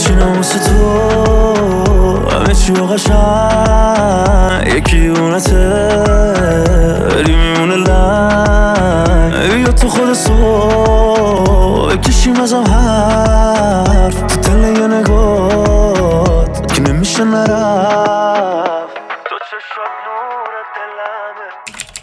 میچینم واسه تو همه چی و قشنگ یکی اونته ولی میمونه لنگ یا تو خود صبح بکشیم ازم حرف تو دل یه نگات که نمیشه نرفت تو چشات نور دلمه